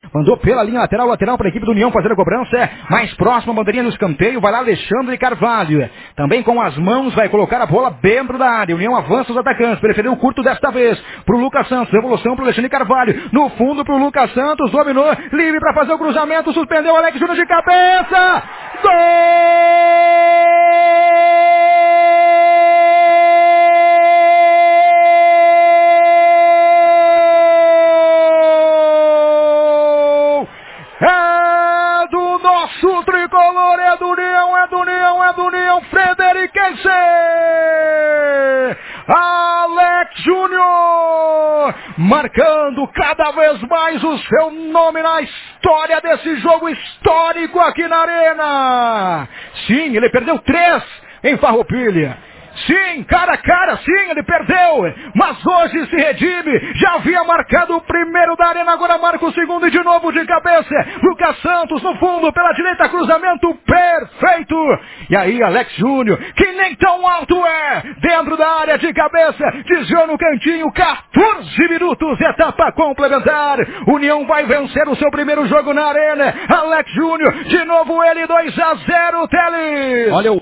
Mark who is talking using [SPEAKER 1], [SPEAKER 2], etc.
[SPEAKER 1] mandou pela linha lateral para a equipe do União fazer a cobrança, mais próxima, bandeirinha no escanteio, vai lá Alexandre Carvalho, também com as mãos vai colocar a bola dentro da área, União avança os atacantes, preferiu o curto desta vez, pro Lucas Santos, devolução pro Alexandre Carvalho, no fundo pro Lucas Santos, dominou, livre para fazer o cruzamento, suspendeu Alex Júnior de cabeça, gol! É do nosso tricolor, é do União, Frederiquense! Alex Júnior, marcando cada vez mais o seu nome na história desse jogo histórico aqui na Arena. Sim, ele perdeu 3 em Farroupilha. Sim, cara a cara, sim, ele perdeu, mas hoje se redime, já havia marcado o primeiro da Arena, agora marca o segundo e de novo de cabeça, Lucas Santos no fundo, pela direita, cruzamento perfeito, e aí Alex Júnior, que nem tão alto é, dentro da área de cabeça, desviou no cantinho, 14 minutos, etapa complementar, União vai vencer o seu primeiro jogo na Arena, Alex Júnior, de novo ele, 2-0, Teles.
[SPEAKER 2] Olha o